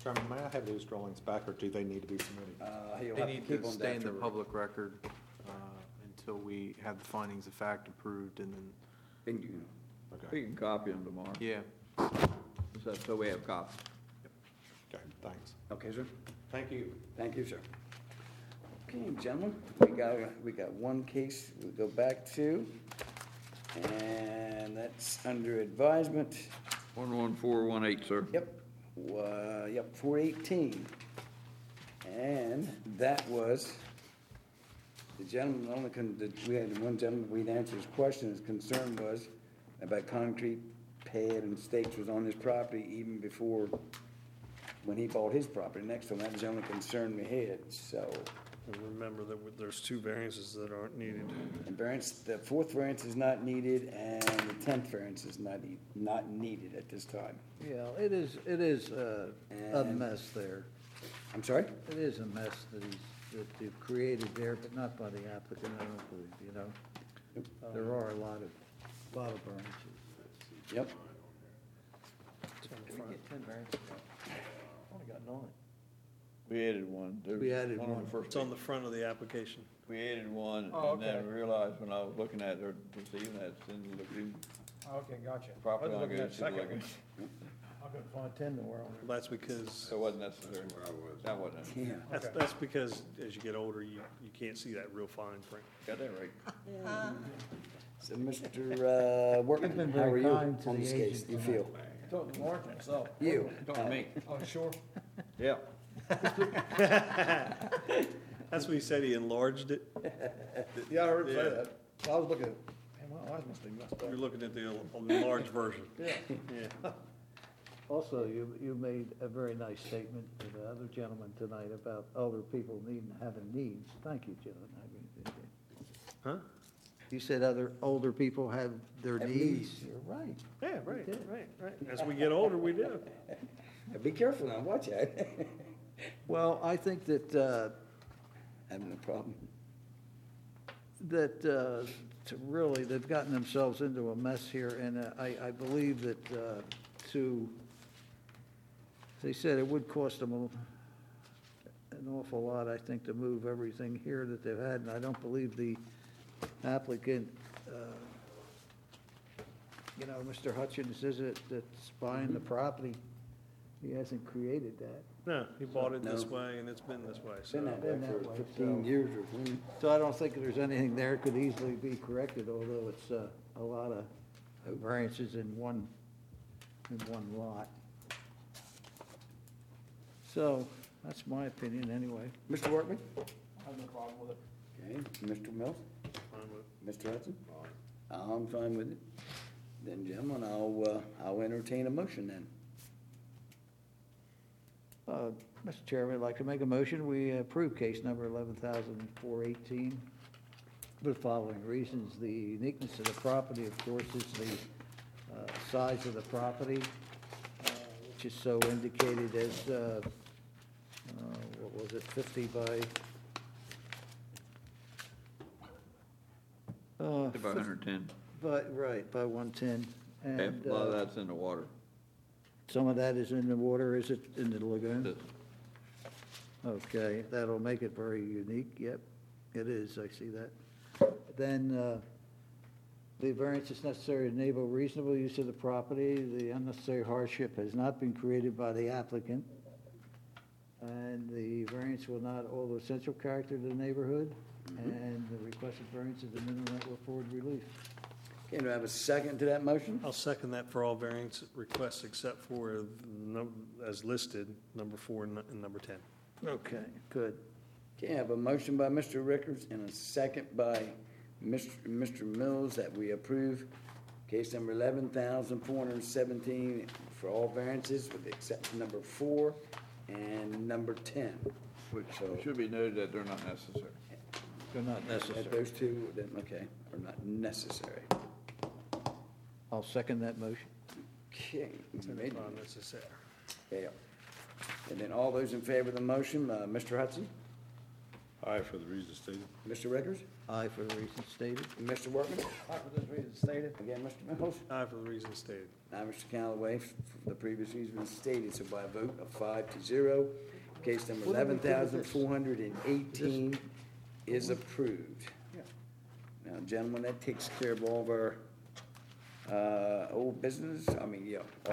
Chairman, may I have those drawings back, or do they need to be submitted? He'll They have to need keep to them stay in after. the public record until we have the findings of fact approved, and then, And you- Okay, We can copy them tomorrow, yeah. so we have copies. okay, thanks. Okay, sir. Thank you. Thank you, sir. Okay, gentlemen, we got one case we'll go back to, and that's under advisement. 11418, sir. Yep, 418. And that was, the gentleman only, we had one gentleman, we'd answer his question, his concern was about concrete pad and stakes was on his property even before, when he bought his property next to him. That was the only concern we had, so. And remember that there's two variances that aren't needed. And variance, the fourth variance is not needed, and the 10th variance is not needed at this time. Yeah, it is a And- mess there. I'm sorry? It is a mess that you've created there, but not by the applicant, I don't believe, you know? There are a lot of variances. Yep. Only got 9. We added one. There was We added on the one. first It's on page. the front of the application. We added one, Oh, and then okay. I realized when I was looking at it, even that, then looking, Okay, gotcha. property I was line looking at goes the to second like, one. I couldn't find 10 nowhere on there. That's because, so it wasn't necessary. That wasn't, Yeah. that's because as you get older, you can't see that real fine print. got that right. So, Mr. Workman, You've been how are very you kind to on the this case? agent You feel? Talking to Mark myself. You? Don't me. Oh, sure? Yeah. That's what he said, he enlarged it. Yeah, I heard him say Yeah. that. I was looking at, man, my eyes must be messed up. You're looking at the enlarged version. Yeah. Yeah. Also, you made a very nice statement to the other gentleman tonight about older people having needs. Thank you, gentlemen. Huh? You said older people have their Have needs. needs. You're right. Yeah, right, did. right. As we get older, we do. Be careful now, watch out. Well, I think that, Having a problem. to really, they've gotten themselves into a mess here, and I believe that they said it would cost them an awful lot, I think, to move everything here that they've had, and I don't believe the applicant, Mr. Hutchins, is it, that's buying the property, he hasn't created that. No, he bought it this No. way and it's been this way, Been so. that way Been that for way, 15 so- years or 20. So I don't think there's anything there could easily be corrected, although it's a lot of variances in one lot. So, that's my opinion anyway. Mr. Workman? I have no problem with it. Okay, Mr. Mills? Fine with Mr. Hudson? I'm fine with it. Then, gentlemen, I'll entertain a motion then. Mr. Chairman, I'd like to make a motion, we approve case number 11,418 for the following reasons. The uniqueness of the property, of course, is the size of the property, which is so indicated as, what was it, 50 by... About 110. Right, by 110. Yeah, And a lot of that's in the water. some of that is in the water, is it in the lagoon? This- Okay, that'll make it very unique, yep, it is, I see that. Then, the variance is necessary to enable reasonable use of the property, the unnecessary hardship has not been created by the applicant, and the variance will not alter the essential character of the neighborhood, and the requested variance is the minimum that will afford relief. Okay, do I have a second to that motion? I'll second that for all variance requests except for, as listed, number 4 and number 10. Okay, good. Okay, I have a motion by Mr. Rickers and a second by Mr. Mills that we approve case number 11,417 for all variances with the exception number 4 and number 10. Which should be noted that they're not necessary. They're not That necessary. those two, then, okay, are not necessary. I'll second that motion. Okay. If not necessary. Yeah. And then all those in favor of the motion, Mr. Hudson, Aye, for the reasons stated. Mr. Rickers, Aye for the reasons stated. and Mr. Workman. Aye, for this reason stated. Again, Mr. Mills. Aye for the reasons stated. Now, Mr. Callaway, for the previous reasons stated, so by a vote of 5-0, case number What do we do with this? 11,418 is approved. Now, gentlemen, that takes care of all of our old business,